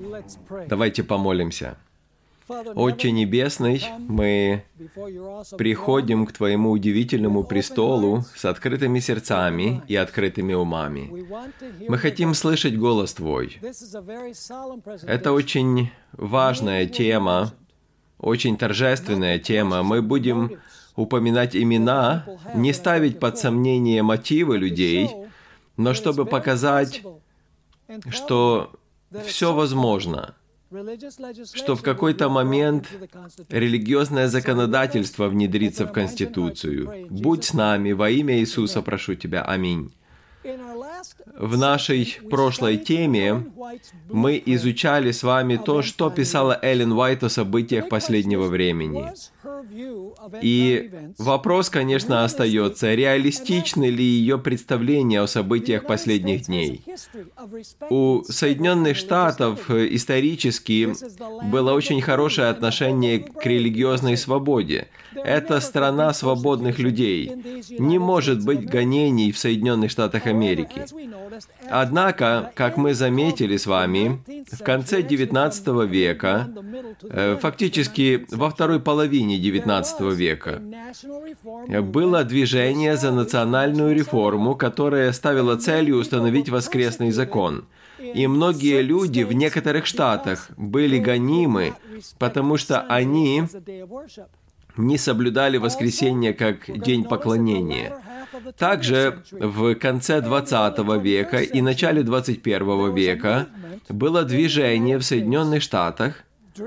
Давайте помолимся. Отче Небесный, мы приходим к Твоему удивительному престолу с открытыми сердцами и открытыми умами. Мы хотим слышать голос Твой. Это очень важная тема, очень торжественная тема. Мы будем упоминать имена, не ставить под сомнение мотивы людей, но чтобы показать, что все возможно, что в какой-то момент религиозное законодательство внедрится в Конституцию. Будь с нами, во имя Иисуса прошу Тебя. Аминь. В нашей прошлой теме мы изучали с вами то, что писала Эллен Уайт о событиях последнего времени. И вопрос, конечно, остается, реалистичны ли ее представления о событиях последних дней. У Соединенных Штатов исторически было очень хорошее отношение к религиозной свободе. Это страна свободных людей. Не может быть гонений в Соединенных Штатах Америки. Однако, как мы заметили с вами, в конце XIX века, фактически во второй половине XIX века, было движение за национальную реформу, которое ставило целью установить воскресный закон. И многие люди в некоторых штатах были гонимы, потому что они не соблюдали воскресенье как день поклонения. Также в конце XX века и начале XXI века было движение в Соединенных Штатах,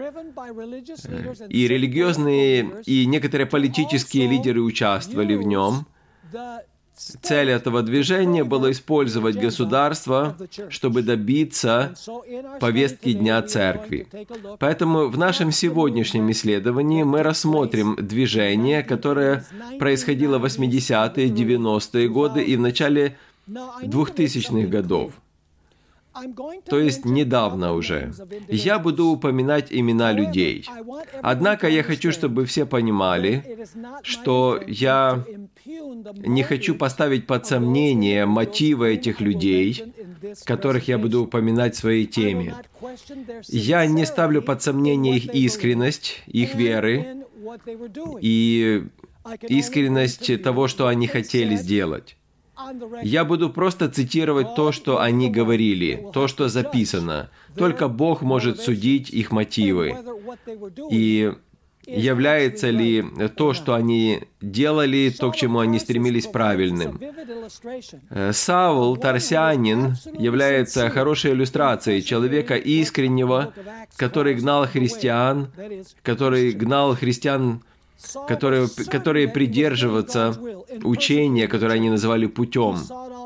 и религиозные, и некоторые политические лидеры участвовали в нем. Цель этого движения была использовать государство, чтобы добиться повестки Дня Церкви. Поэтому в нашем сегодняшнем исследовании мы рассмотрим движение, которое происходило в 80-е, 90-е годы и в начале 2000-х годов. То есть недавно уже. Я буду упоминать имена людей. Однако я хочу, чтобы все понимали, что я не хочу поставить под сомнение мотивы этих людей, которых я буду упоминать в своей теме. Я не ставлю под сомнение их искренность, их веры и искренность того, что они хотели сделать. Я буду просто цитировать то, что они говорили, то, что записано. Только Бог может судить их мотивы. И является ли то, что они делали, то, к чему они стремились, правильным. Саул, тарсянин, является хорошей иллюстрацией человека искреннего, который гнал христиан, которые придерживаются учения, которое они называли путем.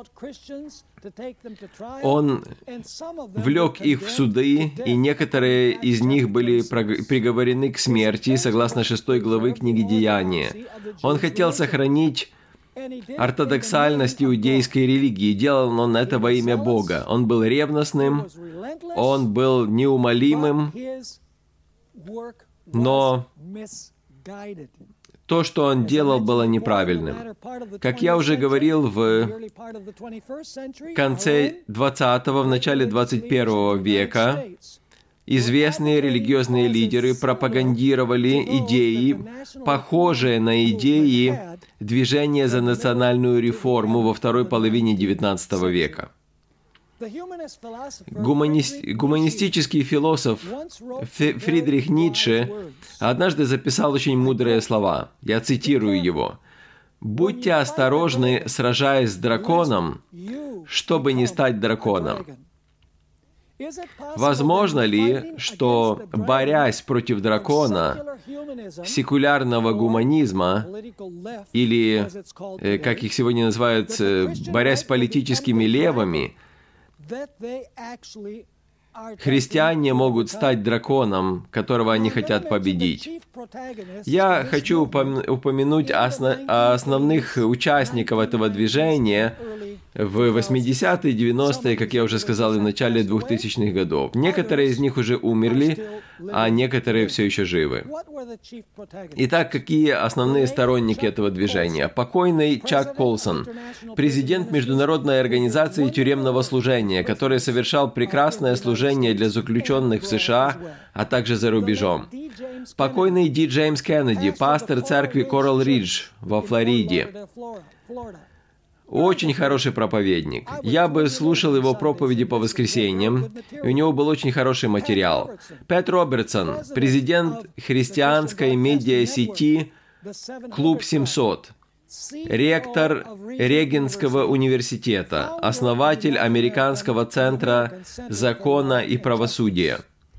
Он влек их в суды, и некоторые из них были приговорены к смерти, согласно 6 главы книги Деяния. Он хотел сохранить ортодоксальность иудейской религии. Делал он это во имя Бога. Он был ревностным, он был неумолимым, но то, что он делал, было неправильным. Как я уже говорил, в конце 20-го, в начале 21 века известные религиозные лидеры пропагандировали идеи, похожие на идеи движения за национальную реформу во второй половине XIX века. Гуманистический философ Фридрих Ницше однажды записал очень мудрые слова. Я цитирую его. «Будьте осторожны, сражаясь с драконом, чтобы не стать драконом». Возможно ли, что, борясь против дракона, секулярного гуманизма, или, как их сегодня называют, борясь с политическими левыми, христиане могут стать драконом, которого они хотят победить? Я хочу упомянуть основных участников этого движения в 80-е, 90-е, как я уже сказал, и в начале 2000-х годов. Некоторые из них уже умерли, а некоторые все еще живы. Итак, какие основные сторонники этого движения? Покойный Чак Колсон, президент Международной организации тюремного служения, который совершал прекрасное служение для заключенных в США, а также за рубежом. Покойный Ди Джеймс Кеннеди, пастор церкви Коралл Ридж во Флориде. Очень хороший проповедник. Я бы слушал его проповеди по воскресеньям, и у него был очень хороший материал. Пэт Робертсон, президент христианской медиасети «Клуб 700», ректор Регенского университета, основатель Американского центра закона и правосудия.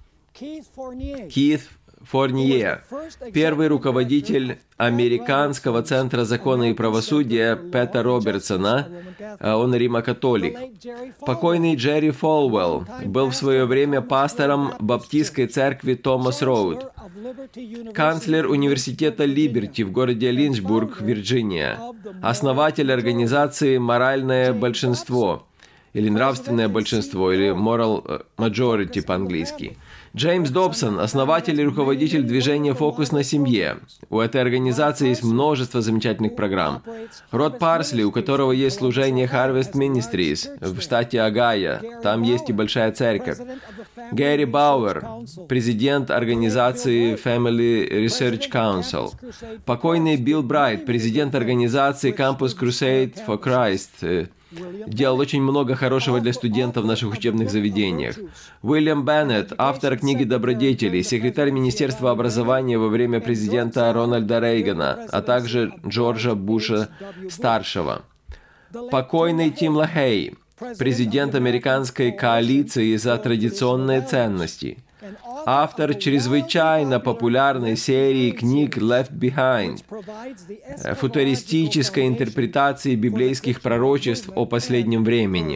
Кит Форнье, первый руководитель Американского центра закона и правосудия Пэта Робертсона, он римо-католик. Покойный Джерри Фолвелл был в свое время пастором баптистской церкви Томас Роуд, канцлер университета Либерти в городе Линчбург, Вирджиния, основатель организации «Моральное большинство», или «Нравственное большинство», или «Moral Majority» по-английски. Джеймс Добсон, основатель и руководитель движения «Фокус на семье». У этой организации есть множество замечательных программ. Род Парсли, у которого есть служение Harvest Ministries в штате Огайо. Там есть и большая церковь. Гэри Бауэр, президент организации Family Research Council. Покойный Билл Брайт, президент организации Campus Crusade for Christ. Делал очень много хорошего для студентов в наших учебных заведениях. Уильям Беннет, автор книги «Добродетели», секретарь Министерства образования во время президента Рональда Рейгана, а также Джорджа Буша-старшего. Покойный Тим Лахей, президент Американской коалиции за традиционные ценности. Автор чрезвычайно популярной серии книг «Left Behind», футуристической интерпретации библейских пророчеств о последнем времени.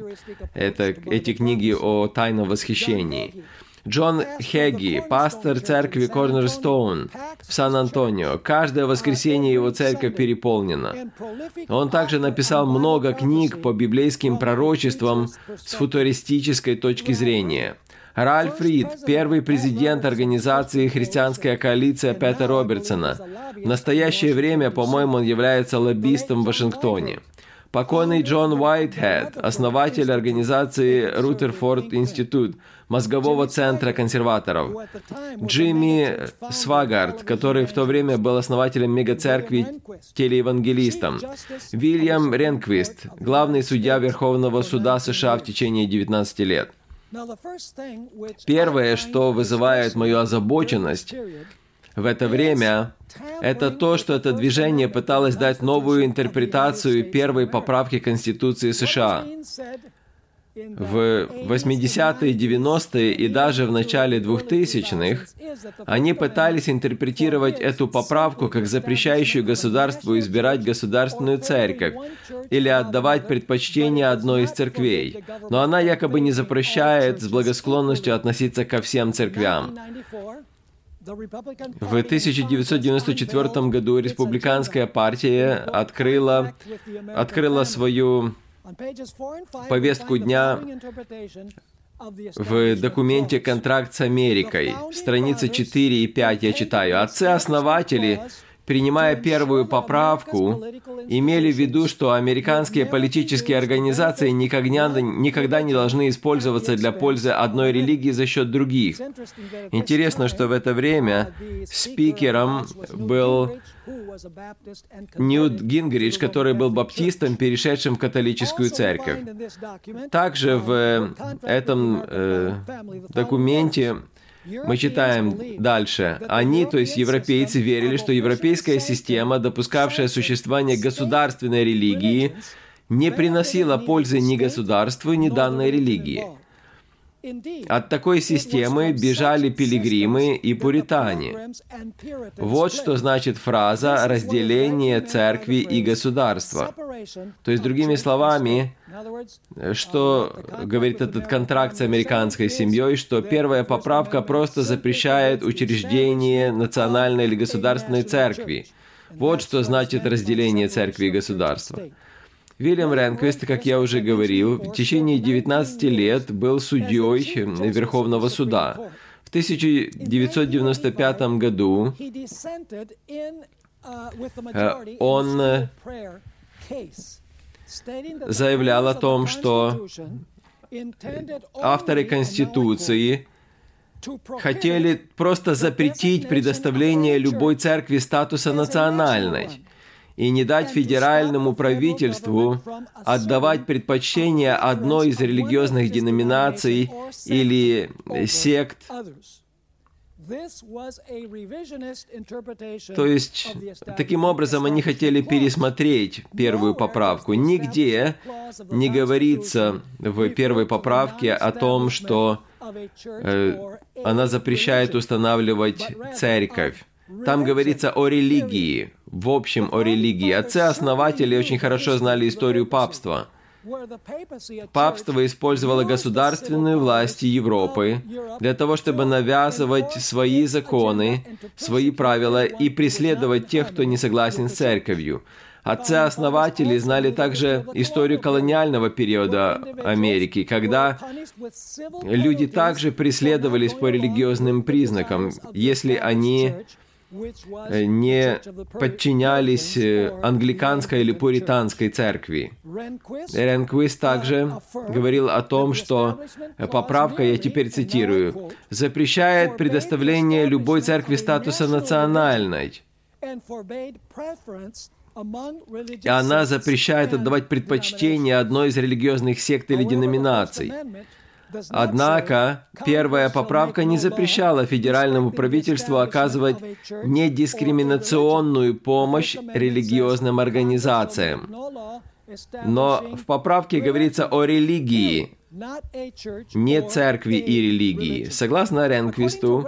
Эти книги о тайном восхищении. Джон Хегги, пастор церкви Cornerstone в Сан-Антонио. Каждое воскресенье его церковь переполнена. Он также написал много книг по библейским пророчествам с футуристической точки зрения. Ральф Рид, первый президент организации «Христианская коалиция» Пэта Робертсона. В настоящее время, по-моему, он является лоббистом в Вашингтоне. Покойный Джон Уайтхед, основатель организации Рутерфорд Институт, мозгового центра консерваторов. Джимми Свагард, который в то время был основателем мегацеркви телеевангелистом. Вильям Ренквист, главный судья Верховного суда США в течение 19 лет. Первое, что вызывает мою озабоченность в это время, это то, что это движение пыталось дать новую интерпретацию первой поправки Конституции США. В 80-е, 90-е и даже в начале 2000-х они пытались интерпретировать эту поправку как запрещающую государству избирать государственную церковь или отдавать предпочтение одной из церквей, но она якобы не запрещает с благосклонностью относиться ко всем церквям. В 1994 году Республиканская партия открыла свою повестку дня в документе «Контракт с Америкой». Страницы 4 и 5 я читаю. Отцы-основатели, принимая первую поправку, имели в виду, что американские политические организации никогда не должны использоваться для пользы одной религии за счет других. Интересно, что в это время спикером был Ньют Гингрич, который был баптистом, перешедшим в католическую церковь. Также в этом документе мы читаем дальше. Они, то есть европейцы, верили, что европейская система, допускавшая существование государственной религии, не приносила пользы ни государству, ни данной религии. От такой системы бежали пилигримы и пуритане. Вот что значит фраза «разделение церкви и государства». То есть, другими словами, что говорит этот контракт с американской семьей, что первая поправка просто запрещает учреждение национальной или государственной церкви. Вот что значит разделение церкви и государства. В Вильям Ренквист, как я уже говорил, в течение 19 лет был судьей Верховного суда. В 1995 году он заявлял о том, что авторы Конституции хотели просто запретить предоставление любой церкви статуса национальной и не дать федеральному правительству отдавать предпочтение одной из религиозных деноминаций или сект. То есть, таким образом, они хотели пересмотреть первую поправку. Нигде не говорится в первой поправке о том, что она запрещает устанавливать церковь. Там говорится о религии, в общем, о религии. Отцы-основатели очень хорошо знали историю папства. Папство использовало государственную власть Европы для того, чтобы навязывать свои законы, свои правила и преследовать тех, кто не согласен с церковью. Отцы-основатели знали также историю колониального периода Америки, когда люди также преследовались по религиозным признакам, если они не подчинялись англиканской или пуританской церкви. Ренквист также говорил о том, что поправка, я теперь цитирую, запрещает предоставление любой церкви статуса национальной. И она запрещает отдавать предпочтение одной из религиозных сект или деноминаций. Однако, первая поправка не запрещала федеральному правительству оказывать недискриминационную помощь религиозным организациям. Но в поправке говорится о религии, не церкви и религии. Согласно Ренквисту,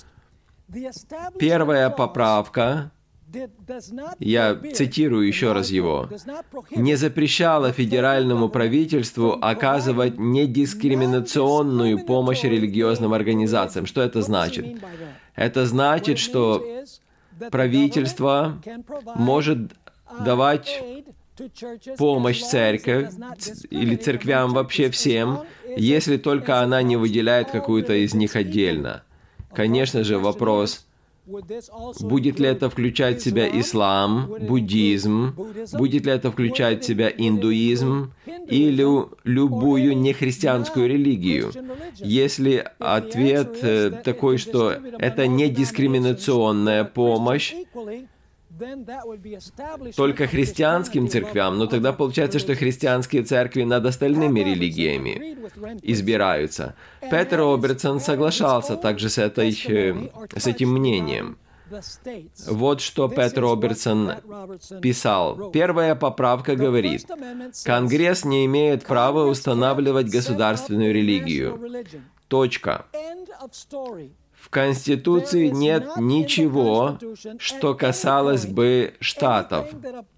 первая поправка, я цитирую еще раз его, не запрещала федеральному правительству оказывать недискриминационную помощь религиозным организациям. Что это значит? Это значит, что правительство может давать помощь церкви или церквям вообще всем, если только она не выделяет какую-то из них отдельно. Конечно же, вопрос: будет ли это включать в себя ислам, буддизм, будет ли это включать в себя индуизм или любую нехристианскую религию? Если ответ такой, что это не дискриминационная помощь только христианским церквям, но тогда получается, что христианские церкви над остальными религиями избираются. Петер Робертсон соглашался также с этим мнением. Вот что Петер Робертсон писал. Первая поправка говорит: Конгресс не имеет права устанавливать государственную религию. Точка. В Конституции нет ничего, что касалось бы штатов.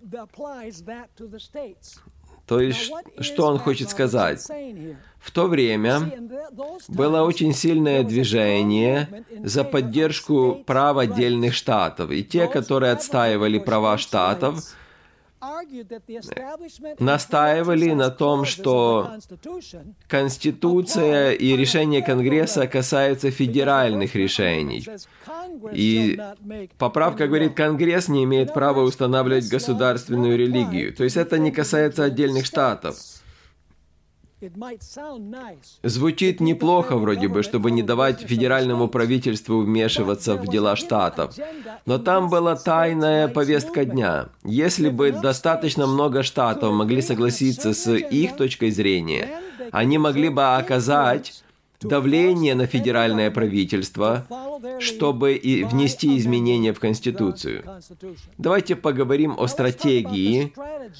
То есть, что он хочет сказать? В то время было очень сильное движение за поддержку прав отдельных штатов. И те, которые отстаивали права штатов, настаивали на том, что Конституция и решения Конгресса касаются федеральных решений. И поправка говорит, Конгресс не имеет права устанавливать государственную религию. То есть это не касается отдельных штатов. Звучит неплохо вроде бы, чтобы не давать федеральному правительству вмешиваться в дела штатов. Но там была тайная повестка дня. Если бы достаточно много штатов могли согласиться с их точкой зрения, они могли бы оказать давление на федеральное правительство, чтобы внести изменения в Конституцию. Давайте поговорим о стратегии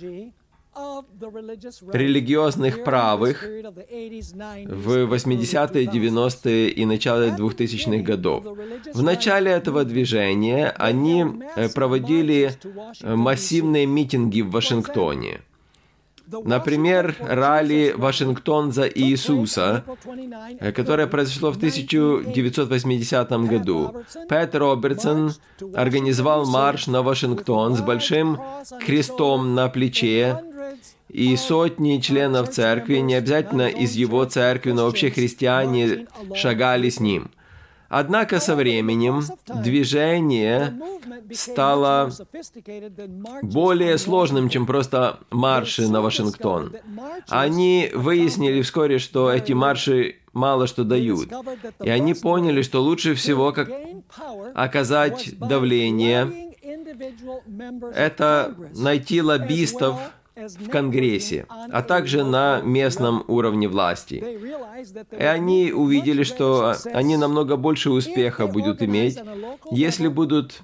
религиозных правых в 80-е, 90-е и начале 2000-х годов. В начале этого движения они проводили массивные митинги в Вашингтоне. Например, ралли «Вашингтон за Иисуса», которое произошло в 1980 году. Петер Робертсон организовал марш на Вашингтон с большим крестом на плече. и сотни членов церкви, не обязательно из его церкви, но вообще христиане шагали с ним. Однако со временем движение стало более сложным, чем просто марши на Вашингтон. Они выяснили вскоре, что эти марши мало что дают. И они поняли, что лучше всего, как оказать давление, это найти лоббистов в Конгрессе, а также на местном уровне власти. И они увидели, что они намного больше успеха будут иметь, если будут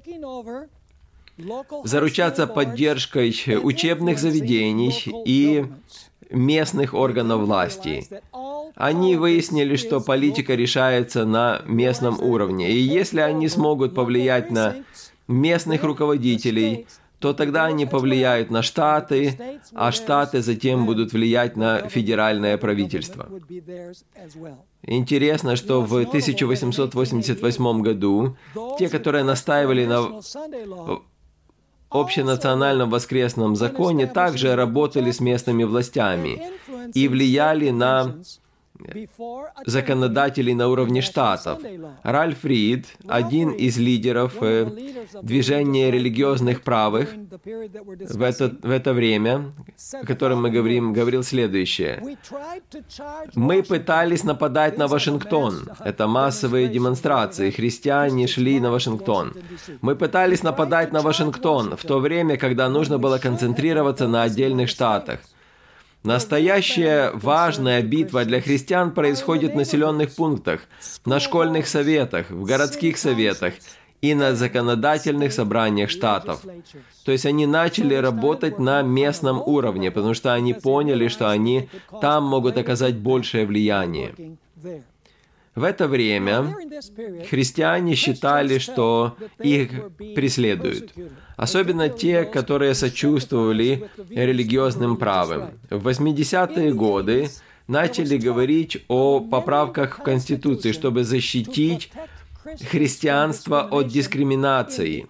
заручаться поддержкой учебных заведений и местных органов власти. Они выяснили, что политика решается на местном уровне, и если они смогут повлиять на местных руководителей, то тогда они повлияют на штаты, а штаты затем будут влиять на федеральное правительство. Интересно, что в 1888 году те, которые настаивали на общенациональном воскресном законе, также работали с местными властями и влияли на законодателей на уровне штатов. Ральф Рид, один из лидеров движения религиозных правых в это время, о котором мы говорим, говорил следующее. Мы пытались нападать на Вашингтон. Это массовые демонстрации. Христиане шли на Вашингтон. Мы пытались нападать на Вашингтон в то время, когда нужно было концентрироваться на отдельных штатах. Настоящая важная битва для христиан происходит в населенных пунктах, на школьных советах, в городских советах и на законодательных собраниях штатов. То есть они начали работать на местном уровне, потому что они поняли, что они там могут оказать большее влияние. В это время христиане считали, что их преследуют. Особенно те, которые сочувствовали религиозным правым. В 80-е годы начали говорить о поправках в Конституции, чтобы защитить христианство от дискриминации.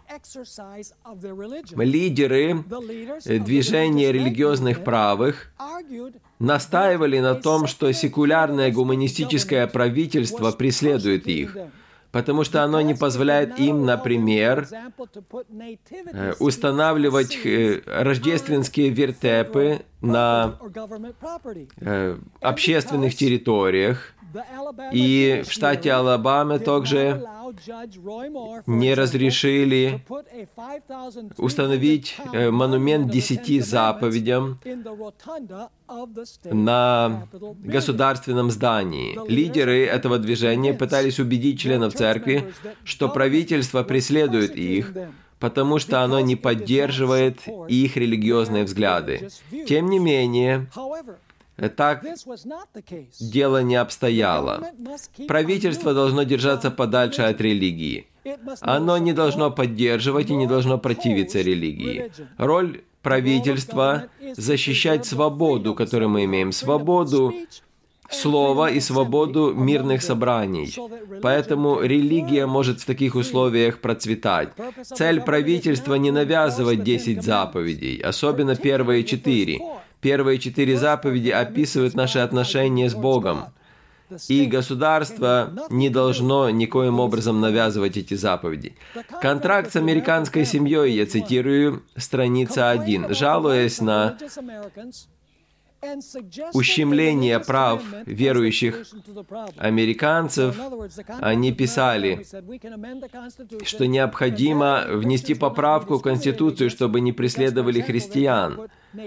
Лидеры движения религиозных правых настаивали на том, что секулярное гуманистическое правительство преследует их, потому что оно не позволяет им, например, устанавливать рождественские вертепы на общественных территориях. И в штате Алабама также не разрешили установить монумент 10 заповедям на государственном здании. Лидеры этого движения пытались убедить членов церкви, что правительство преследует их, потому что оно не поддерживает их религиозные взгляды. Тем не менее, так дело не обстояло. Правительство должно держаться подальше от религии. Оно не должно поддерживать и не должно противиться религии. Роль правительства – защищать свободу, которую мы имеем, свободу слова и свободу мирных собраний. Поэтому религия может в таких условиях процветать. Цель правительства не навязывать 10 заповедей, особенно первые 4. Первые 4 заповеди описывают наши отношения с Богом. И государство не должно никоим образом навязывать эти заповеди. Контракт с американской семьей, я цитирую, страница 1. Жалуясь на ущемление прав верующих американцев, они писали, что необходимо внести поправку в Конституцию, чтобы не преследовали христиан.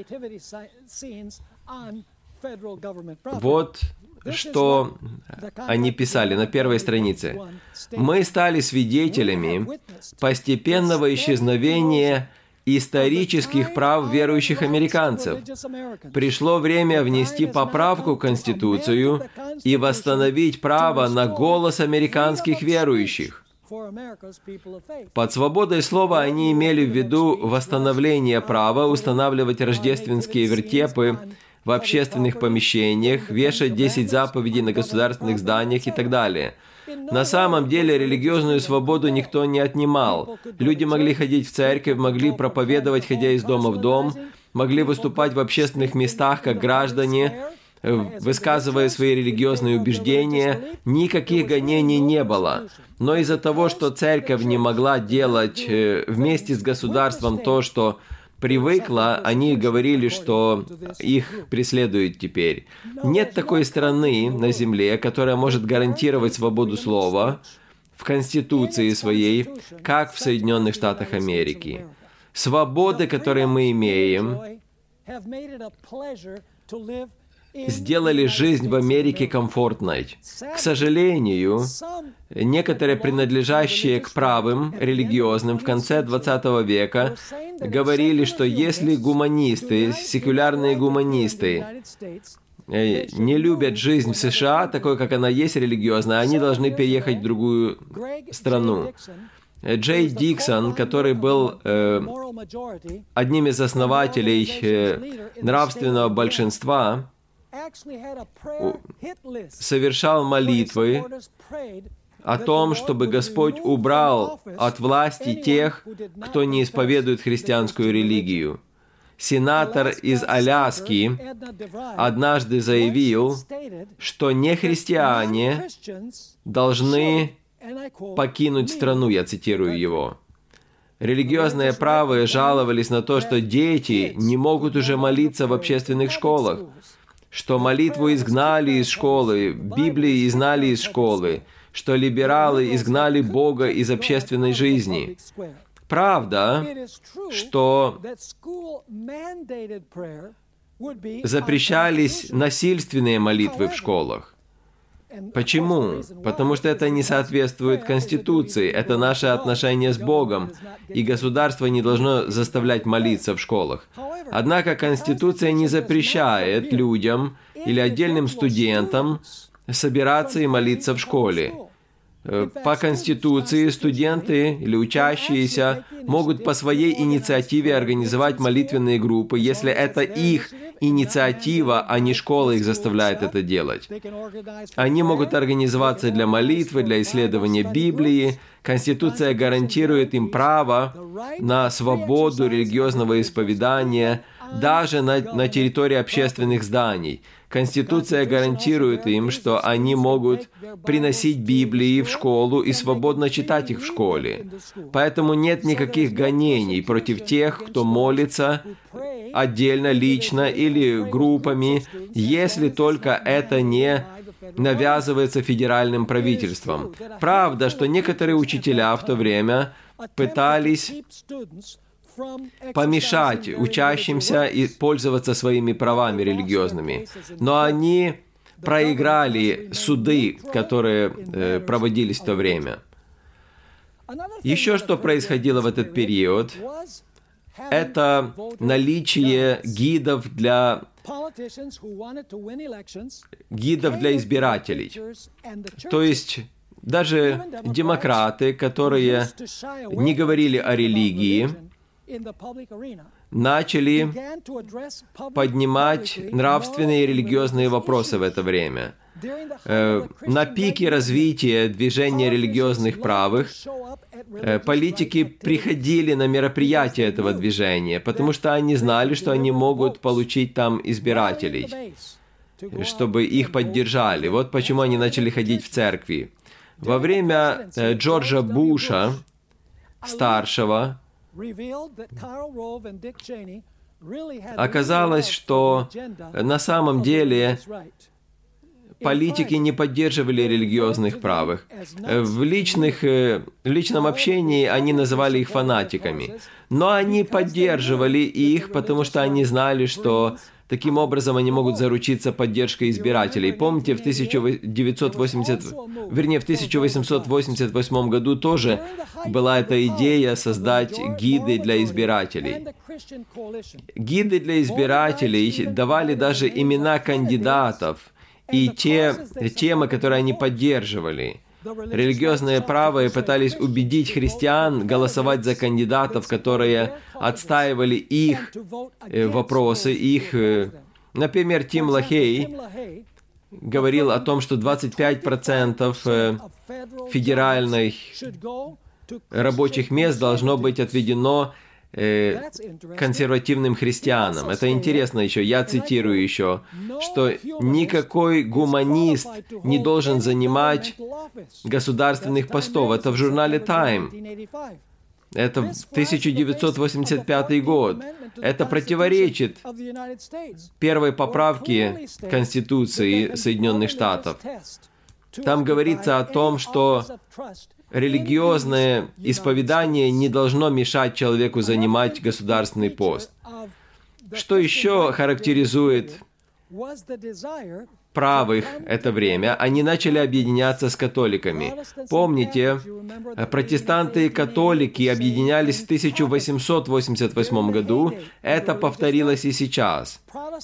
Вот что они писали на первой странице. «Мы стали свидетелями постепенного исчезновения исторических прав верующих американцев. Пришло время внести поправку в Конституцию и восстановить право на голос американских верующих». Под свободой слова они имели в виду восстановление права устанавливать рождественские вертепы в общественных помещениях, вешать 10 заповедей на государственных зданиях и так далее. На самом деле религиозную свободу никто не отнимал. Люди могли ходить в церковь, могли проповедовать, ходя из дома в дом, могли выступать в общественных местах как граждане, высказывая свои религиозные убеждения. Никаких гонений не было. Но из-за того, что церковь не могла делать вместе с государством то, что привыкла, они говорили, что их преследуют теперь. Нет такой страны на земле, которая может гарантировать свободу слова в Конституции своей, как в Соединенных Штатах Америки. Свободы, которые мы имеем, сделали жизнь в Америке комфортной. К сожалению, некоторые, принадлежащие к правым религиозным в конце 20 века, говорили, что если гуманисты, секулярные гуманисты, не любят жизнь в США, такой, как она есть, религиозная, они должны переехать в другую страну. Джей Диксон, который был одним из основателей нравственного большинства, совершал молитвы о том, чтобы Господь убрал от власти тех, кто не исповедует христианскую религию. Сенатор из Аляски однажды заявил, что нехристиане должны покинуть страну, я цитирую его. Религиозные правые жаловались на то, что дети не могут уже молиться в общественных школах, что молитву изгнали из школы, Библии изгнали из школы, что либералы изгнали Бога из общественной жизни. Правда, что запрещались насильственные молитвы в школах. Почему? Потому что это не соответствует Конституции, это наше отношение с Богом, и государство не должно заставлять молиться в школах. Однако Конституция не запрещает людям или отдельным студентам собираться и молиться в школе. По Конституции студенты или учащиеся могут по своей инициативе организовать молитвенные группы, если это их инициатива, а не школа их заставляет это делать. Они могут организоваться для молитвы, для исследования Библии. Конституция гарантирует им право на свободу религиозного исповедания даже на территории общественных зданий. Конституция гарантирует им, что они могут приносить Библии в школу и свободно читать их в школе. Поэтому нет никаких гонений против тех, кто молится отдельно, лично или группами, если только это не навязывается федеральным правительством. Правда, что некоторые учителя в то время пытались помешать учащимся и пользоваться своими правами религиозными. Но они проиграли суды, которые проводились в то время. Еще что происходило в этот период, это наличие гидов для избирателей. То есть даже демократы, которые не говорили о религии, начали поднимать нравственные и религиозные вопросы в это время. На пике развития движения религиозных правых политики приходили на мероприятия этого движения, потому что они знали, что они могут получить там избирателей, чтобы их поддержали. Вот почему они начали ходить в церкви. Во время Джорджа Буша, старшего, оказалось, что на самом деле политики не поддерживали религиозных правых. В личном общении они называли их фанатиками. Но они поддерживали их, потому что они знали, что таким образом они могут заручиться поддержкой избирателей. Помните, в 1888 году тоже была эта идея создать гиды для избирателей. Гиды для избирателей давали даже имена кандидатов и те темы, которые они поддерживали. Религиозные правые пытались убедить христиан голосовать за кандидатов, которые отстаивали их вопросы, их Например, Тим Лахей говорил о том, что 25% федеральных рабочих мест должно быть отведено консервативным христианам. Это интересно еще, я цитирую еще, что никакой гуманист не должен занимать государственных постов. Это в журнале Time. Это 1985 год. Это противоречит первой поправке Конституции Соединенных Штатов. Там говорится о том, что религиозное исповедание не должно мешать человеку занимать государственный пост. Что еще характеризует правых это время? Они начали объединяться с католиками. Помните, протестанты и католики объединялись в 1888 году. Это повторилось и сейчас.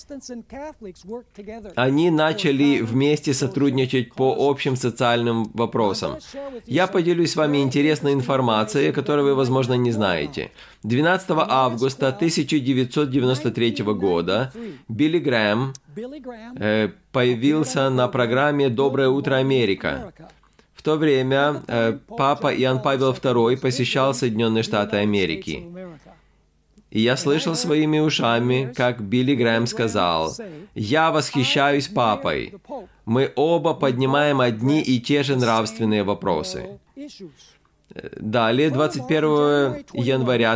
Они начали вместе сотрудничать по общим социальным вопросам. Я поделюсь с вами интересной информацией, которую вы, возможно, не знаете. 12 августа 1993 года Билли Грэм появился на программе «Доброе утро, Америка». В то время папа Иоанн Павел II посещал Соединенные Штаты Америки. И я слышал своими ушами, как Билли Грэм сказал: «Я восхищаюсь папой. Мы оба поднимаем одни и те же нравственные вопросы». Далее, 21 января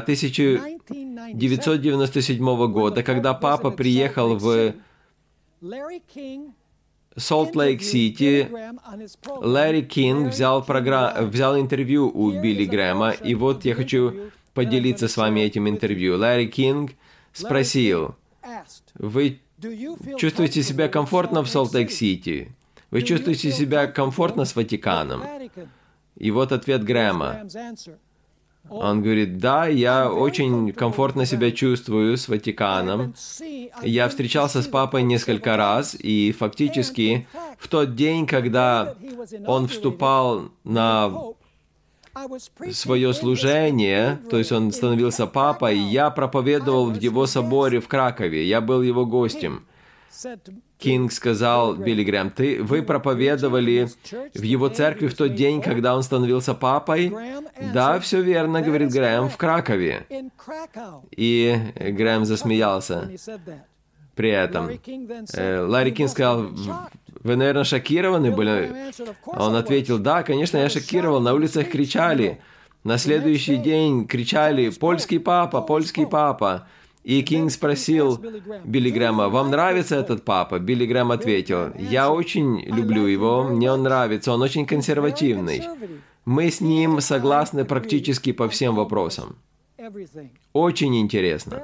1997 года, когда папа приехал в Солт-Лейк-Сити, Ларри Кинг взял интервью у Билли Грэма, и вот я хочу поделиться с вами этим интервью. Ларри Кинг спросил: «Вы чувствуете себя комфортно в Солт-Лейк-Сити? Вы чувствуете себя комфортно с Ватиканом?» И вот ответ Грэма. Он говорит: «Да, я очень комфортно себя чувствую с Ватиканом. Я встречался с папой несколько раз, и фактически в тот день, когда он вступал на свое служение, то есть он становился папой, я проповедовал в его соборе в Кракове, я был его гостем». Кинг сказал: «Билли Грэм, вы проповедовали в его церкви в тот день, когда он становился папой?» «Да, все верно», — говорит Грэм, — «в Кракове». И Грэм засмеялся при этом. Ларри Кинг сказал: «Вы, наверное, шокированы были?» Он ответил: «Да, конечно, я шокировал. На улицах кричали. На следующий день кричали: "Польский папа, польский папа". И Кинг спросил Билли Грэма: «Вам нравится этот папа?» Билли Грэм ответил: «Я очень люблю его, мне он нравится, он очень консервативный. Мы с ним согласны практически по всем вопросам». Очень интересно.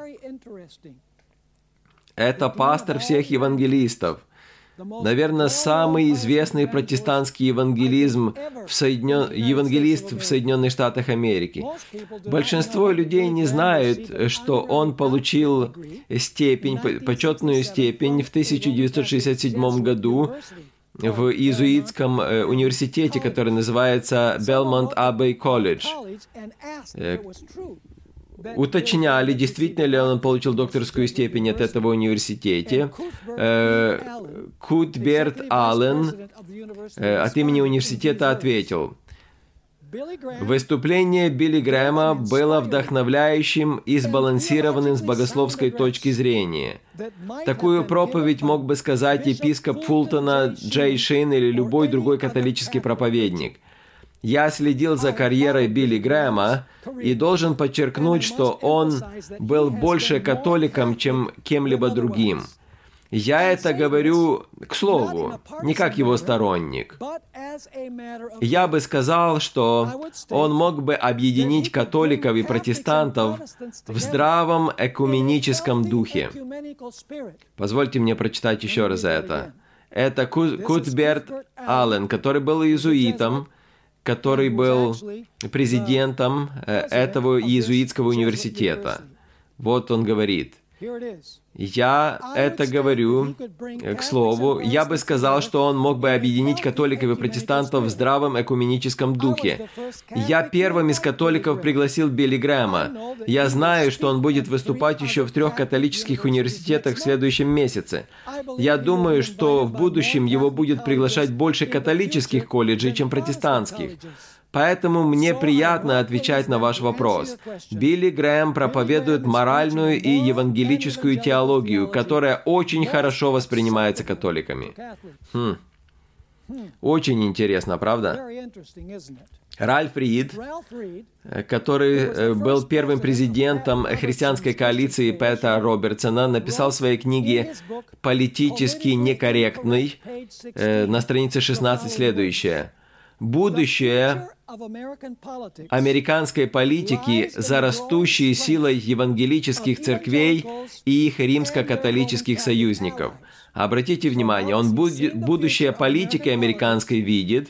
Это пастор всех евангелистов. Наверное, самый известный протестантский евангелист в Соединенных Штатах Америки. Большинство людей не знают, что он получил почетную степень в 1967 году в иезуитском университете, который называется Belmont Abbey College. Уточняли, действительно ли он получил докторскую степень от этого университета. Кутберт Аллен от имени университета ответил: «Выступление Билли Грэма было вдохновляющим и сбалансированным с богословской точки зрения. Такую проповедь мог бы сказать епископ Фултона Джей Шин или любой другой католический проповедник. Я следил за карьерой Билли Грэма и должен подчеркнуть, что он был больше католиком, чем кем-либо другим. Я это говорю к слову, не как его сторонник. Я бы сказал, что он мог бы объединить католиков и протестантов в здравом экуменическом духе». Позвольте мне прочитать еще раз это. Это Кутберт Аллен, который был иезуитом, который был президентом этого иезуитского университета. Вот он говорит: Я это говорю, к слову, я бы сказал, что он мог бы объединить католиков и протестантов в здравом экуменическом духе. Я первым из католиков пригласил Билли Грэма. Я знаю, что он будет выступать еще в 3 католических университетах в следующем месяце. Я думаю, что в будущем его будет приглашать больше католических колледжей, чем протестантских. Поэтому мне приятно отвечать на ваш вопрос. Билли Грэм проповедует моральную и евангелическую теологию, которая очень хорошо воспринимается католиками. Очень интересно, правда? Ральф Рид, который был первым президентом христианской коалиции Пэта Робертсона, написал в своей книге «Политически некорректный» на странице 16 следующее. «Будущее американской политики за растущей силой евангелических церквей и их римско-католических союзников». Обратите внимание, он будущее политики американской видит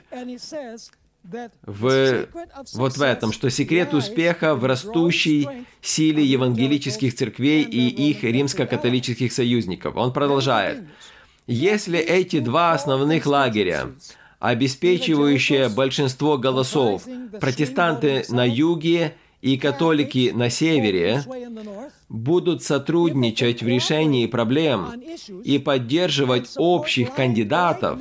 вот в этом, что секрет успеха в растущей силе евангелических церквей и их римско-католических союзников. Он продолжает. Если эти два основных лагеря, обеспечивающие большинство голосов, протестанты на юге и католики на севере, будут сотрудничать в решении проблем и поддерживать общих кандидатов,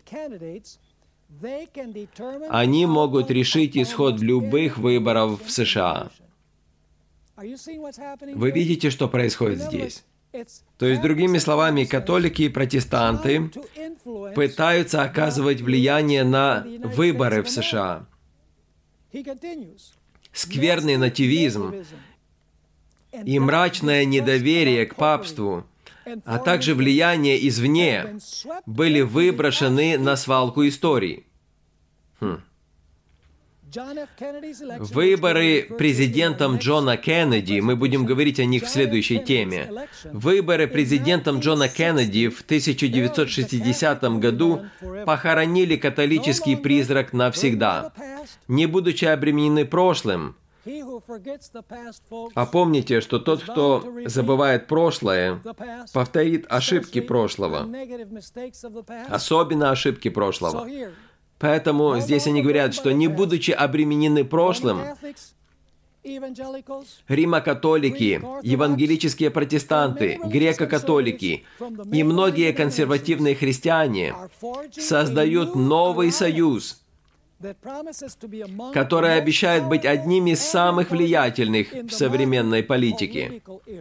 они могут решить исход любых выборов в США. Вы видите, что происходит здесь? То есть, другими словами, католики и протестанты пытаются оказывать влияние на выборы в США. Скверный нативизм и мрачное недоверие к папству, а также влияние извне, были выброшены на свалку истории. Выборы президентом Джона Кеннеди, мы будем говорить о них в следующей теме. Выборы президентом Джона Кеннеди в 1960 году похоронили католический призрак навсегда, не будучи обременены прошлым. А помните, что тот, кто забывает прошлое, повторит ошибки прошлого, особенно ошибки прошлого. Поэтому здесь они говорят, что не будучи обременены прошлым, римокатолики, евангелические протестанты, греко-католики и многие консервативные христиане создают новый союз, который обещает быть одним из самых влиятельных в современной политике.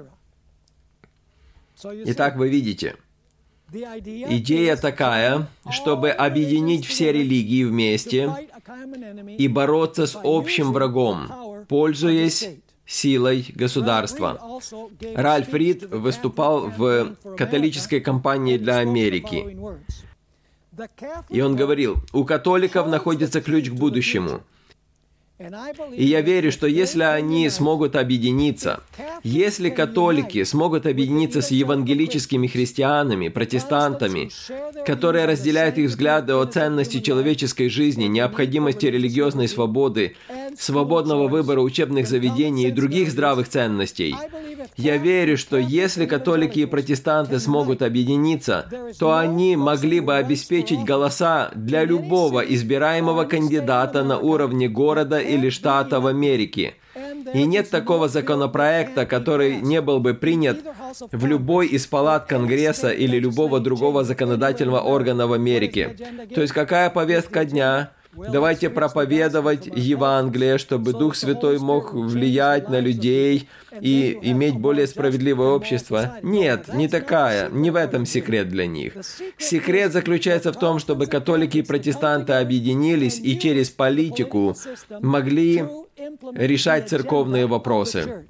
Итак, вы видите, идея такая, чтобы объединить все религии вместе и бороться с общим врагом, пользуясь силой государства. Ральф Рид выступал в католической кампании для Америки. И он говорил, у католиков находится ключ к будущему. И я верю, что если они смогут объединиться, если католики смогут объединиться с евангелическими христианами, протестантами, которые разделяют их взгляды о ценности человеческой жизни, необходимости религиозной свободы, свободного выбора учебных заведений и других здравых ценностей, я верю, что если католики и протестанты смогут объединиться, то они могли бы обеспечить голоса для любого избираемого кандидата на уровне города или штата в Америке. И нет такого законопроекта, который не был бы принят в любой из палат Конгресса или любого другого законодательного органа в Америке. То есть какая повестка дня? Давайте проповедовать Евангелие, чтобы Дух Святой мог влиять на людей и иметь более справедливое общество. Нет, не такая, не в этом секрет для них. Секрет заключается в том, чтобы католики и протестанты объединились и через политику могли решать церковные вопросы.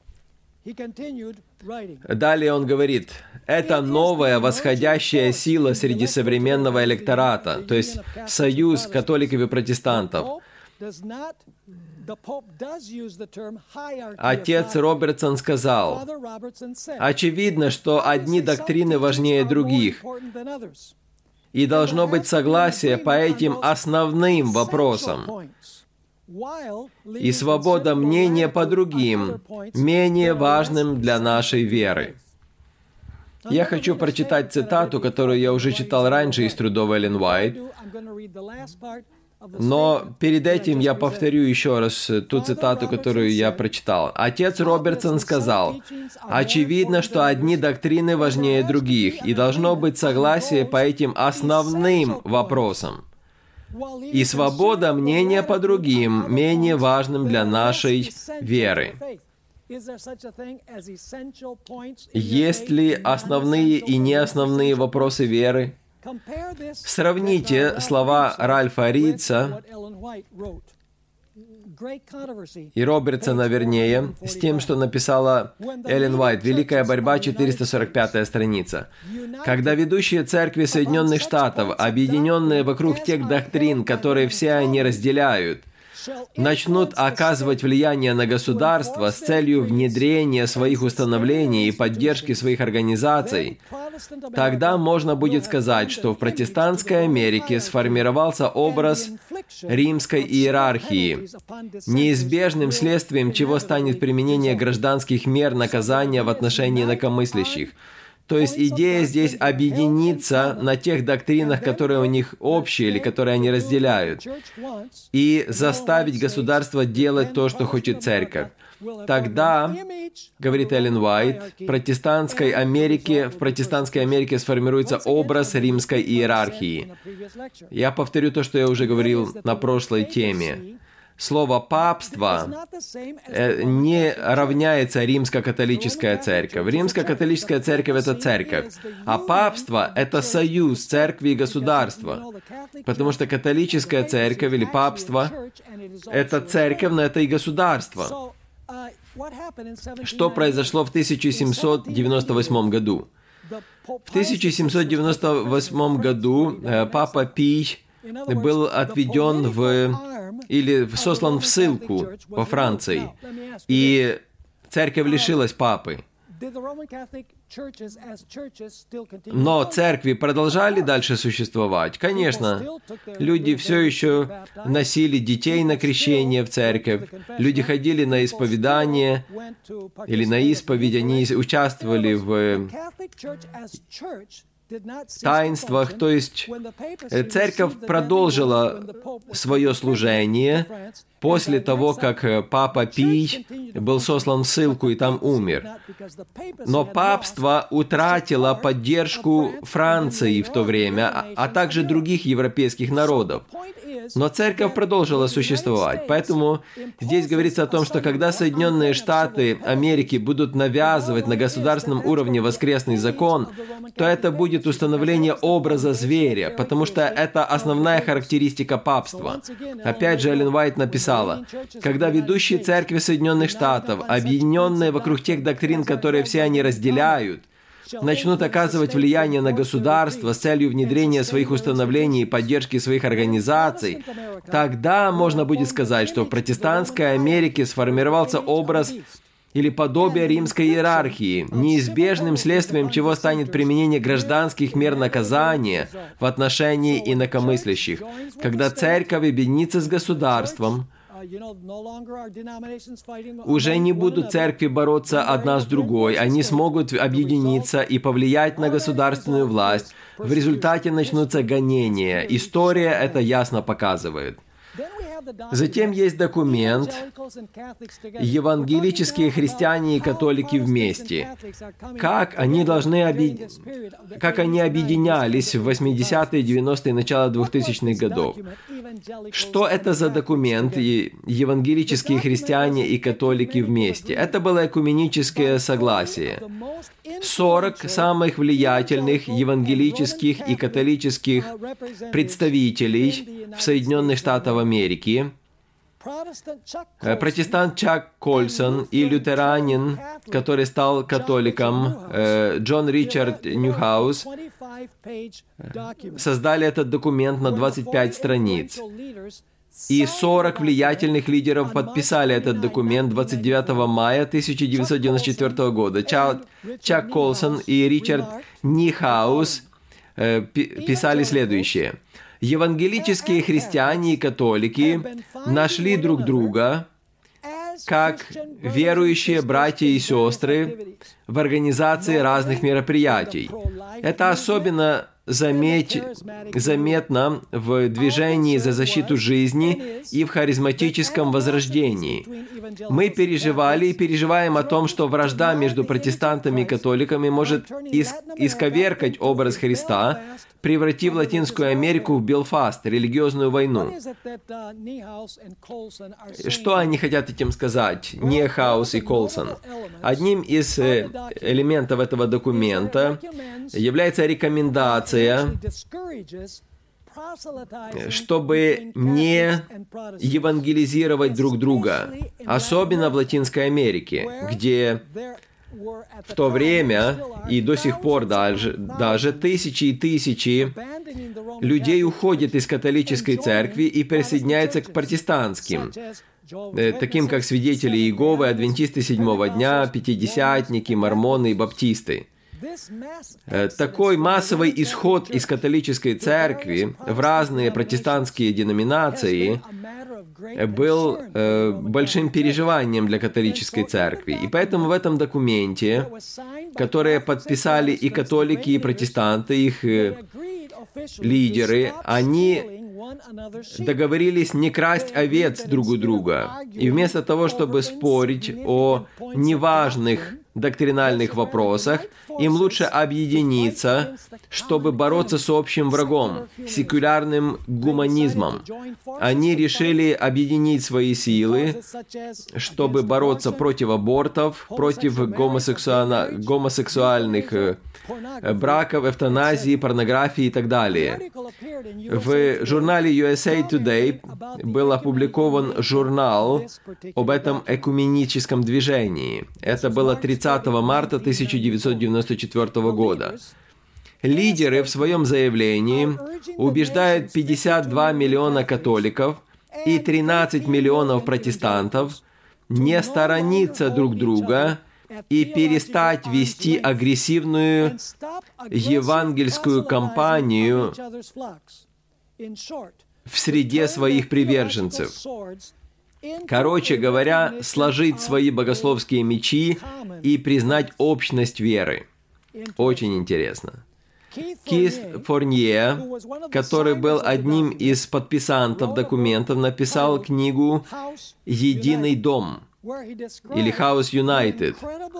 Далее он говорит, это новая восходящая сила среди современного электората, то есть союз католиков и протестантов. Отец Робертсон сказал, очевидно, что одни доктрины важнее других, и должно быть согласие по этим основным вопросам. и свобода мнения по другим, менее важным для нашей веры. Я хочу прочитать цитату, которую я уже читал раньше из трудов Эллен Уайт, но перед этим я повторю еще раз ту цитату, которую я прочитал. Отец Робертсон сказал: «Очевидно, что одни доктрины важнее других, и должно быть согласие по этим основным вопросам. И свобода мнения по другим, менее важным для нашей веры». Есть ли основные и неосновные вопросы веры? Сравните слова Ральфа Ридса и Робертсона, вернее, с тем, что написала Эллен Уайт. «Великая борьба», 445-я страница. «Когда ведущие церкви Соединенных Штатов, объединенные вокруг тех доктрин, которые все они разделяют, начнут оказывать влияние на государство с целью внедрения своих установлений и поддержки своих организаций, тогда можно будет сказать, что в протестантской Америке сформировался образ римской иерархии, неизбежным следствием чего станет применение гражданских мер наказания в отношении инакомыслящих». То есть идея здесь объединиться на тех доктринах, которые у них общие или которые они разделяют, и заставить государство делать то, что хочет церковь. Тогда, говорит Эллен Уайт, в протестантской Америке сформируется образ римской иерархии. Я повторю то, что я уже говорил на прошлой теме. Слово «папство» не равняется римско-католическая церковь. Римско-католическая церковь – это церковь, а папство – это союз церкви и государства. Потому что католическая церковь или папство – это церковь, но это и государство. Что произошло в 1798 году? В 1798 году Папа Пий был отведен или сослан в ссылку во Франции, и церковь лишилась папы. Но церкви продолжали дальше существовать. Конечно, люди все еще носили детей на крещение в церковь, люди ходили на исповедание или на исповедь, они участвовали в таинствах, то есть церковь продолжила свое служение после того, как Папа Пий был сослан в ссылку и там умер. Но папство утратило поддержку Франции в то время, а также других европейских народов. Но церковь продолжила существовать. Поэтому здесь говорится о том, что когда Соединенные Штаты Америки будут навязывать на государственном уровне воскресный закон, то это будет установление образа зверя, потому что это основная характеристика папства. Опять же, Эллен Уайт написала: «Когда ведущие церкви Соединенных Штатов, объединенные вокруг тех доктрин, которые все они разделяют, начнут оказывать влияние на государство с целью внедрения своих установлений и поддержки своих организаций, тогда можно будет сказать, что в протестантской Америке сформировался образ или подобие римской иерархии, неизбежным следствием чего станет применение гражданских мер наказания в отношении инакомыслящих. Когда церковь объединится с государством, уже не будут церкви бороться одна с другой, они смогут объединиться и повлиять на государственную власть. В результате начнутся гонения. История это ясно показывает. Затем есть документ «Евангелические христиане и католики вместе». Как они объединялись в 80-е, 90-е, начало 2000-х годов. Что это за документ «Евангелические христиане и католики вместе»? Это было экуменическое согласие. 40 самых влиятельных евангелических и католических представителей в Соединенных Штатах Америки, протестант Чак Кольсон и лютеранин, который стал католиком, Джон Ричард Ньюхаус, создали этот документ на 25 страниц. И 40 влиятельных лидеров подписали этот документ 29 мая 1994 года. Чак Колсон и Ричард Ньюхаус писали следующее. Евангелические христиане и католики нашли друг друга как верующие братья и сестры в организации разных мероприятий. Это особенно заметно в движении за защиту жизни и в харизматическом возрождении. Мы переживали и переживаем о том, что вражда между протестантами и католиками может исковеркать образ Христа, превратив Латинскую Америку в Белфаст, религиозную войну. Что они хотят этим сказать, Niehaus и Colson? Одним из элементов этого документа является рекомендация, чтобы не евангелизировать друг друга, особенно в Латинской Америке, где в то время и до сих пор даже тысячи и тысячи людей уходят из католической церкви и присоединяются к протестантским, таким как свидетели Иеговы, адвентисты седьмого дня, пятидесятники, мормоны и баптисты. Такой массовый исход из католической церкви в разные протестантские деноминации был большим переживанием для католической церкви. И поэтому в этом документе, который подписали и католики, и протестанты, их лидеры, они договорились не красть овец друг у друга. И вместо того, чтобы спорить о неважных доктринальных вопросах, им лучше объединиться, чтобы бороться с общим врагом, секулярным гуманизмом. Они решили объединить свои силы, чтобы бороться против абортов, против гомосексуальных браков, эвтаназии, порнографии и так далее. В журнале USA Today был опубликован журнал об этом экуменическом движении. Это было 30 марта 1994 года. Лидеры в своем заявлении убеждают 52 миллиона католиков и 13 миллионов протестантов не сторониться друг друга и перестать вести агрессивную евангельскую кампанию в среде своих приверженцев. Короче говоря, сложить свои богословские мечи и признать общность веры. Очень интересно. Кис Форнье, который был одним из подписантов документов, написал книгу «Единый дом» или House United,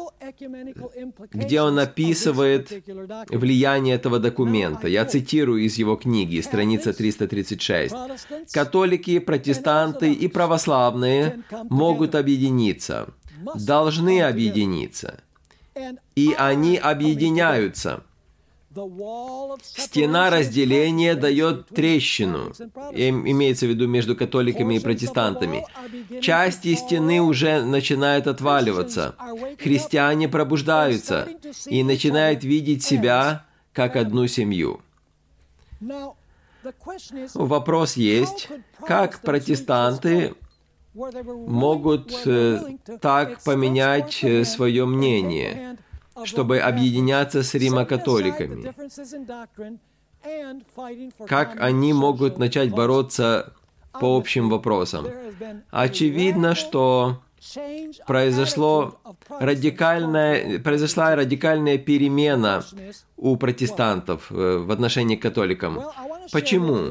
где он описывает влияние этого документа. Я цитирую из его книги, страница 336. «Католики, протестанты и православные могут объединиться, должны объединиться, и они объединяются. Стена разделения дает трещину, имеется в виду между католиками и протестантами. Части стены уже начинают отваливаться. Христиане пробуждаются и начинают видеть себя как одну семью». Вопрос есть, как протестанты могут так поменять свое мнение, чтобы объединяться с римокатоликами? Как они могут начать бороться по общим вопросам? Очевидно, что произошла радикальная перемена у протестантов в отношении к католикам. Почему?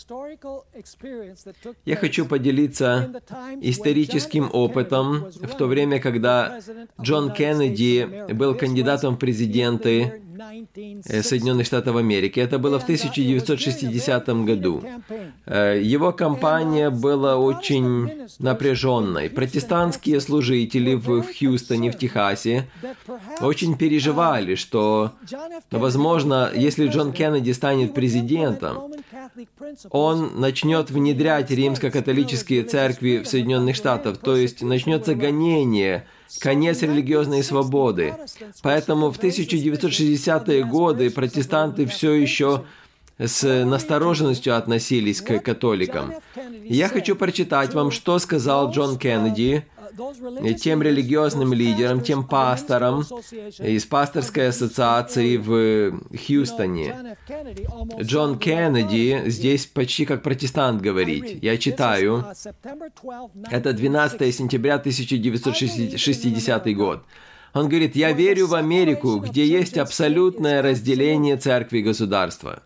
Я хочу поделиться историческим опытом в то время, когда Джон Кеннеди был кандидатом в президенты Соединенных Штатов Америки. Это было в 1960 году. Его кампания была очень напряженной. Протестантские служители в Хьюстоне, в Техасе, очень переживали, что, возможно, если Джон Кеннеди станет президентом, он начнет внедрять римско-католические церкви в Соединенных Штатах, то есть начнется гонение, конец религиозной свободы. Поэтому в 1960-е годы протестанты все еще с настороженностью относились к католикам. Я хочу прочитать вам, что сказал Джон Кеннеди тем религиозным лидерам, тем пасторам из пасторской ассоциации в Хьюстоне. Джон Кеннеди здесь почти как протестант говорит. Я читаю. Это 12 сентября 1960 год. Он говорит: «Я верю в Америку, где есть абсолютное разделение церкви и государства».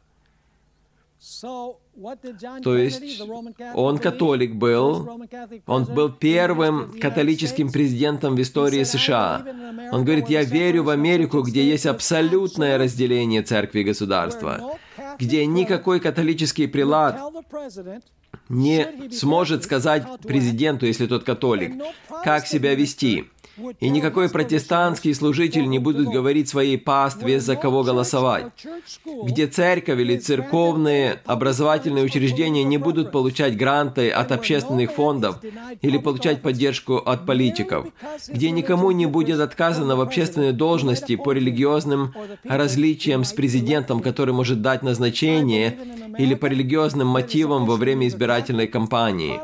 То есть он католик был, он был первым католическим президентом в истории США. Он говорит: «Я верю в Америку, где есть абсолютное разделение церкви и государства, где никакой католический прелат не сможет сказать президенту, если тот католик, как себя вести. И никакой протестантский служитель не будет говорить своей пастве, за кого голосовать. Где церковь или церковные образовательные учреждения не будут получать гранты от общественных фондов или получать поддержку от политиков. Где никому не будет отказано в общественной должности по религиозным различиям с президентом, который может дать назначение, или по религиозным мотивам во время избирательной кампании».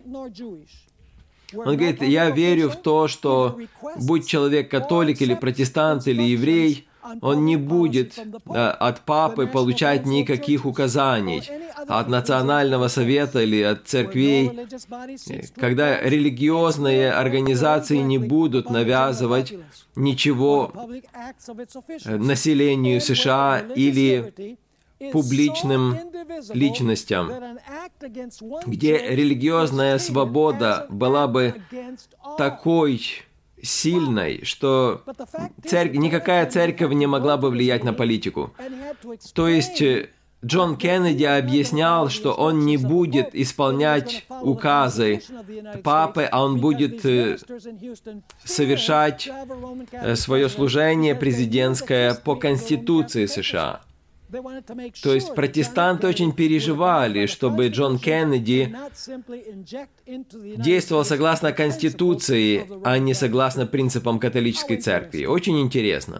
Он говорит: «Я верю в то, что будь человек католик или протестант или еврей, он не будет от папы получать никаких указаний, от национального совета или от церквей, когда религиозные организации не будут навязывать ничего населению США или публичным личностям, где религиозная свобода была бы такой сильной, что никакая церковь не могла бы влиять на политику». То есть Джон Кеннеди объяснял, что он не будет исполнять указы папы, а он будет совершать свое служение президентское по Конституции США. То есть протестанты очень переживали, чтобы Джон Кеннеди действовал согласно Конституции, а не согласно принципам католической церкви. Очень интересно.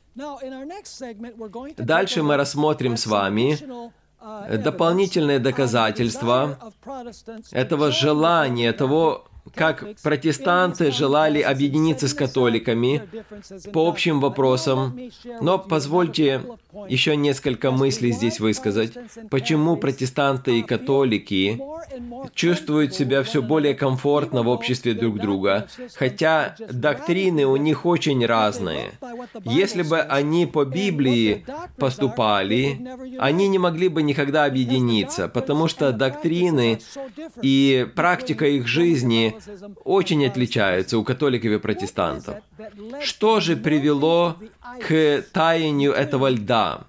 Дальше мы рассмотрим с вами дополнительные доказательства этого желания, того, как протестанты желали объединиться с католиками по общим вопросам. Но позвольте еще несколько мыслей здесь высказать. Почему протестанты и католики чувствуют себя все более комфортно в обществе друг друга, хотя доктрины у них очень разные. Если бы они по Библии поступали, они не могли бы никогда объединиться, потому что доктрины и практика их жизни очень отличаются у католиков и протестантов. Что же привело к таянию этого льда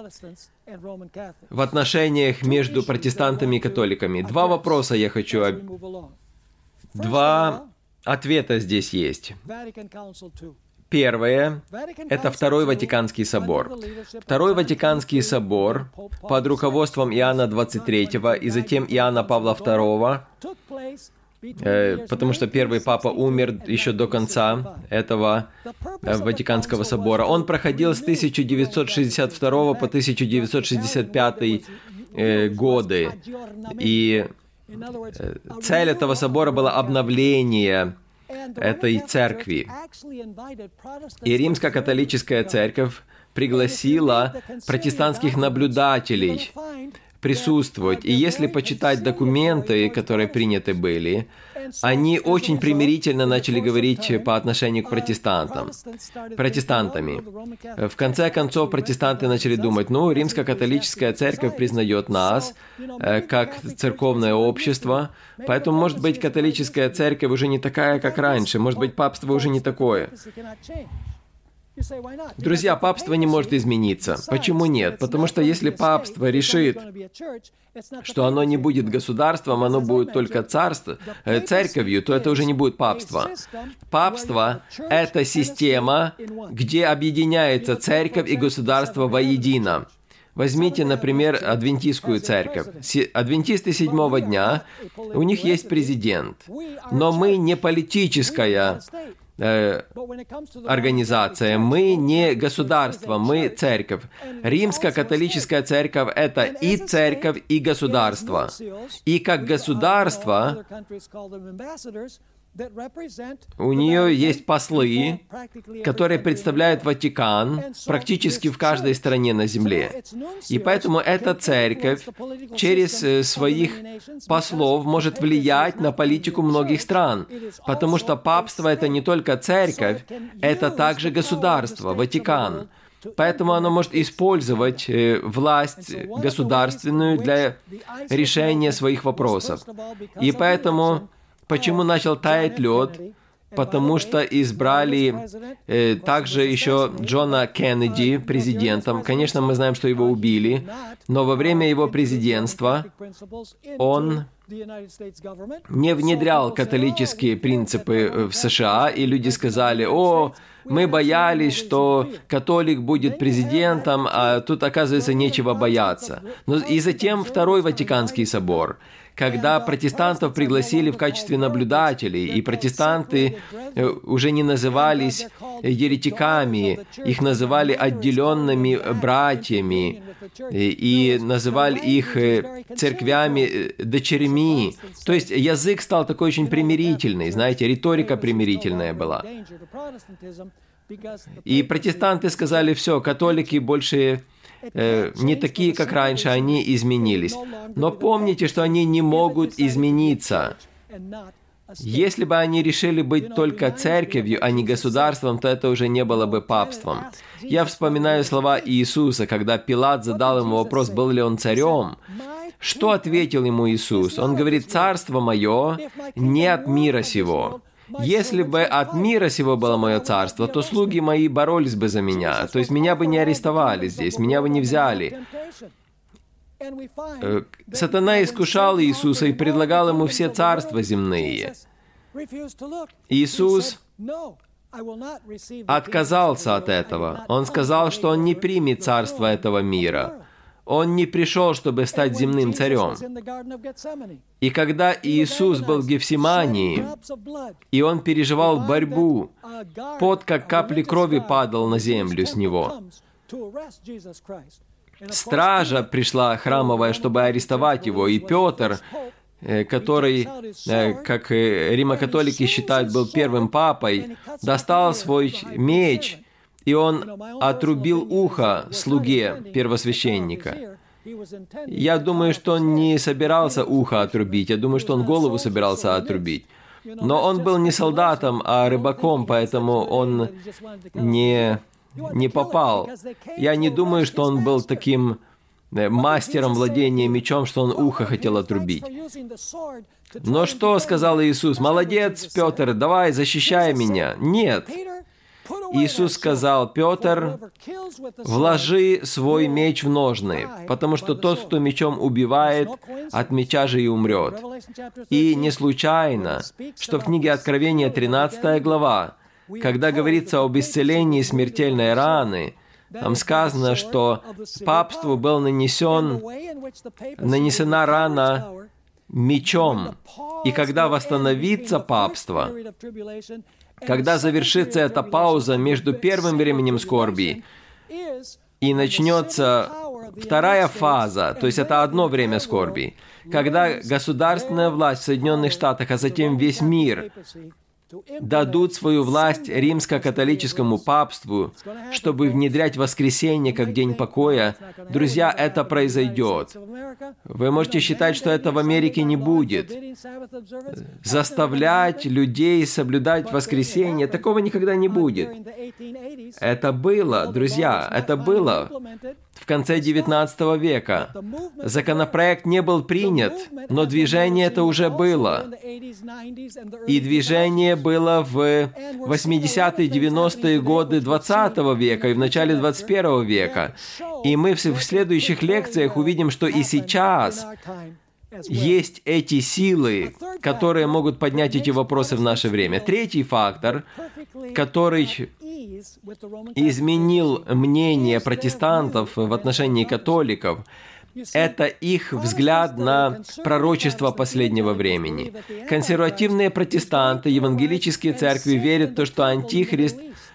в отношениях между протестантами и католиками? Два вопроса я хочу... Два ответа здесь есть. Первое – это Второй Ватиканский собор. Второй Ватиканский собор под руководством Иоанна XXIII и затем Иоанна Павла II, потому что первый папа умер еще до конца этого Ватиканского собора. Он проходил с 1962 по 1965 годы. И цель этого собора была обновление этой церкви. И Римско-католическая церковь пригласила протестантских наблюдателей присутствовать. И если почитать документы, которые приняты были, они очень примирительно начали говорить по отношению к протестантами. В конце концов, протестанты начали думать: Римско-католическая церковь признает нас как церковное общество, поэтому, может быть, католическая церковь уже не такая, как раньше, может быть, папство уже не такое. Друзья, папство не может измениться. Почему нет? Потому что если папство решит, что оно не будет государством, оно будет только церковью, то это уже не будет папство. Папство – это система, где объединяется церковь и государство воедино. Возьмите, например, адвентистскую церковь. Адвентисты седьмого дня, у них есть президент, но мы не политическая организация, мы не государство, мы церковь. Римско-католическая церковь – это и церковь, и государство. И как государство У нее есть послы, которые представляют Ватикан практически в каждой стране на земле. И поэтому эта церковь через своих послов может влиять на политику многих стран, потому что папство — это не только церковь, это также государство, Ватикан. Поэтому оно может использовать власть государственную для решения своих вопросов. И поэтому, почему начал таять лед? Потому что избрали также еще Джона Кеннеди президентом. Конечно, мы знаем, что его убили, но во время его президентства он не внедрял католические принципы в США, и люди сказали: «О, мы боялись, что католик будет президентом, а тут, оказывается, нечего бояться». И затем Второй Ватиканский собор, когда протестантов пригласили в качестве наблюдателей, и протестанты уже не назывались еретиками, их называли отделенными братьями, и называли их церквями-дочерьми. То есть язык стал такой очень примирительный, знаете, риторика примирительная была. И протестанты сказали: все, католики больше не такие, как раньше, они изменились. Но помните, что они не могут измениться. Если бы они решили быть только церковью, а не государством, то это уже не было бы папством. Я вспоминаю слова Иисуса, когда Пилат задал ему вопрос, был ли он царем. Что ответил ему Иисус? Он говорит: «Царство мое не от мира сего». Если бы от мира сего было мое царство, то слуги мои боролись бы за меня. То есть меня бы не арестовали здесь, меня бы не взяли. Сатана искушал Иисуса и предлагал ему все царства земные. Иисус отказался от этого. Он сказал, что он не примет царство этого мира. Он не пришел, чтобы стать земным царем. И когда Иисус был в Гефсимании, и он переживал борьбу, пот, как капли крови, падал на землю с него. Стража пришла храмовая, чтобы арестовать его, и Петр, который, как римокатолики считают, был первым папой, достал свой меч, и он отрубил ухо слуге первосвященника. Я думаю, что он не собирался ухо отрубить, я думаю, что он голову собирался отрубить. Но он был не солдатом, а рыбаком, поэтому он не попал. Я не думаю, что он был таким мастером владения мечом, что он ухо хотел отрубить. Но что сказал Иисус? «Молодец, Петр, давай, защищай меня». Нет. Иисус сказал: «Петр, вложи свой меч в ножны, потому что тот, кто мечом убивает, от меча же и умрет». И не случайно, что в книге Откровения 13 глава, когда говорится об исцелении смертельной раны, там сказано, что папству была нанесена рана мечом. И когда восстановится папство, когда завершится эта пауза между первым временем скорби и начнется вторая фаза, то есть это одно время скорби, когда государственная власть в Соединенных Штатах, а затем весь мир дадут свою власть римско-католическому папству, чтобы внедрять воскресенье как день покоя, друзья, это произойдет. Вы можете считать, что это в Америке не будет. Заставлять людей соблюдать воскресенье, такого никогда не будет. Это было, друзья, это было в конце XIX века. Законопроект не был принят, но движение это уже было. И движение было в 80-е, 90-е годы XX века и в начале 21 века. И мы в следующих лекциях увидим, что и сейчас есть эти силы, которые могут поднять эти вопросы в наше время. Третий фактор, который изменил мнение протестантов в отношении католиков, это их взгляд на пророчество последнего времени. Консервативные протестанты, евангелические церкви верят в то, что Антихрист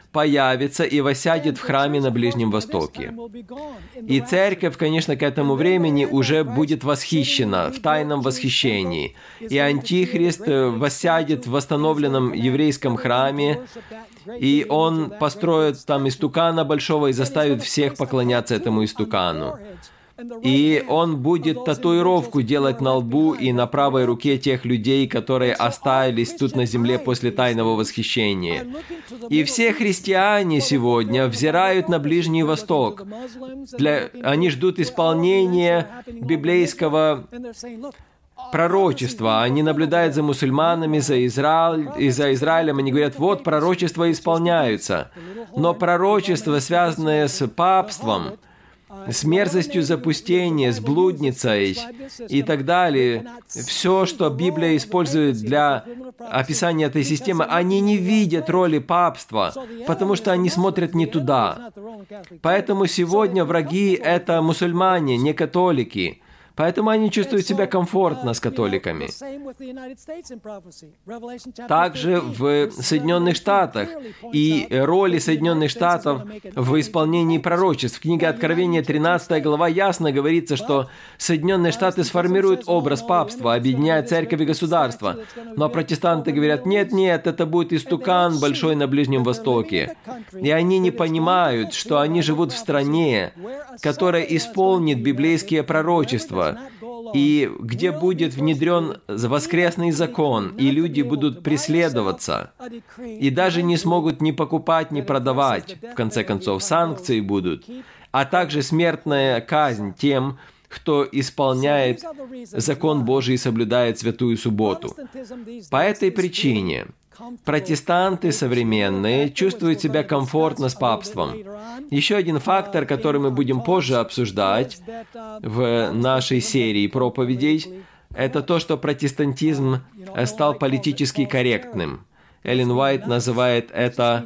появится и воссядет в храме на Ближнем Востоке. И церковь, конечно, к этому времени уже будет восхищена, в тайном восхищении. И Антихрист воссядет в восстановленном еврейском храме, и он построит там истукана большого и заставит всех поклоняться этому истукану. И он будет татуировку делать на лбу и на правой руке тех людей, которые остались тут на земле после тайного восхищения. И все христиане сегодня взирают на Ближний Восток. Они ждут исполнения библейского пророчества. Они наблюдают за мусульманами, за Израилем. Они говорят, вот, пророчества исполняются. Но пророчества, связанные с папством, с мерзостью запустения, с блудницей и так далее, все, что Библия использует для описания этой системы, они не видят роли папства, потому что они смотрят не туда. Поэтому сегодня враги — это мусульмане, не католики. Поэтому они чувствуют себя комфортно с католиками. Также в Соединенных Штатах и роли Соединенных Штатов в исполнении пророчеств. В книге Откровения 13 глава ясно говорится, что Соединенные Штаты сформируют образ папства, объединяя церковь и государство. Но протестанты говорят, нет, это будет истукан большой на Ближнем Востоке. И они не понимают, что они живут в стране, которая исполнит библейские пророчества, и где будет внедрен воскресный закон, и люди будут преследоваться, и даже не смогут ни покупать, ни продавать. В конце концов, санкции будут, а также смертная казнь тем, кто исполняет закон Божий и соблюдает святую субботу. По этой причине протестанты современные чувствуют себя комфортно с папством. Еще один фактор, который мы будем позже обсуждать в нашей серии проповедей, это то, что протестантизм стал политически корректным. Эллен Уайт называет это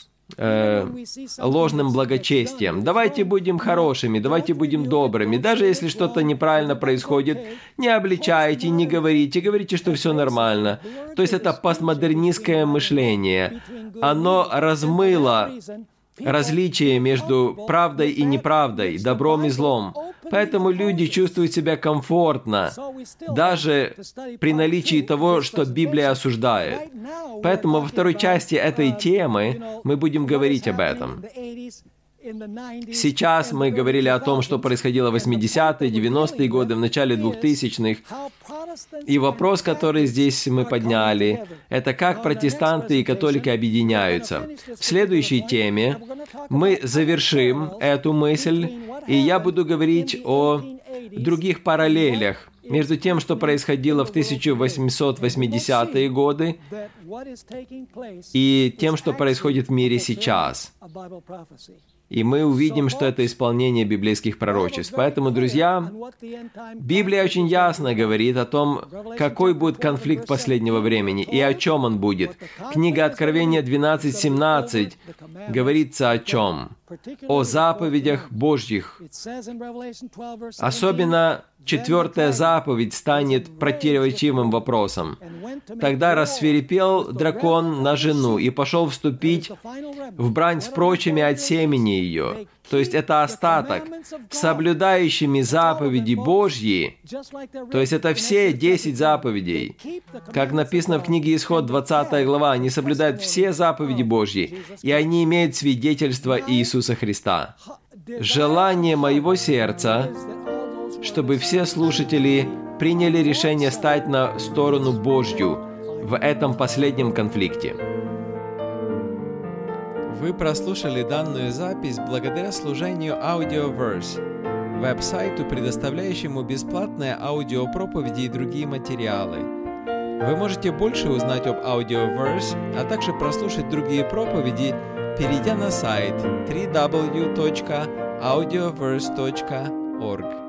ложным благочестием. Давайте будем хорошими, давайте будем добрыми. Даже если что-то неправильно происходит, не обличайте, не говорите, говорите, что все нормально. То есть это постмодернистское мышление. Оно размыло различие между правдой и неправдой, добром и злом. Поэтому люди чувствуют себя комфортно, даже при наличии того, что Библия осуждает. Поэтому во второй части этой темы мы будем говорить об этом. Сейчас мы говорили о том, что происходило в 80-е, 90-е годы, в начале 2000-х. И вопрос, который здесь мы подняли, это как протестанты и католики объединяются. В следующей теме мы завершим эту мысль, и я буду говорить о других параллелях между тем, что происходило в 1880-е годы, и тем, что происходит в мире сейчас. И мы увидим, что это исполнение библейских пророчеств. Поэтому, друзья, Библия очень ясно говорит о том, какой будет конфликт последнего времени и о чем он будет. Книга Откровения 12:17 говорится о чем? О заповедях Божьих. Особенно 4-я заповедь станет противоречивым вопросом. Тогда рассвирепел дракон на жену и пошел вступить в брань с прочими от семени ее. То есть это остаток, соблюдающими заповеди Божьи. То есть это все 10 заповедей. Как написано в книге Исход, 20 глава, они соблюдают все заповеди Божьи, и они имеют свидетельство Иисуса Христа. Желание моего сердца, чтобы все слушатели приняли решение стать на сторону Божью в этом последнем конфликте. Вы прослушали данную запись благодаря служению Audioverse, веб-сайту, предоставляющему бесплатные аудиопроповеди и другие материалы. Вы можете больше узнать об Audioverse, а также прослушать другие проповеди, перейдя на сайт www.audioverse.org.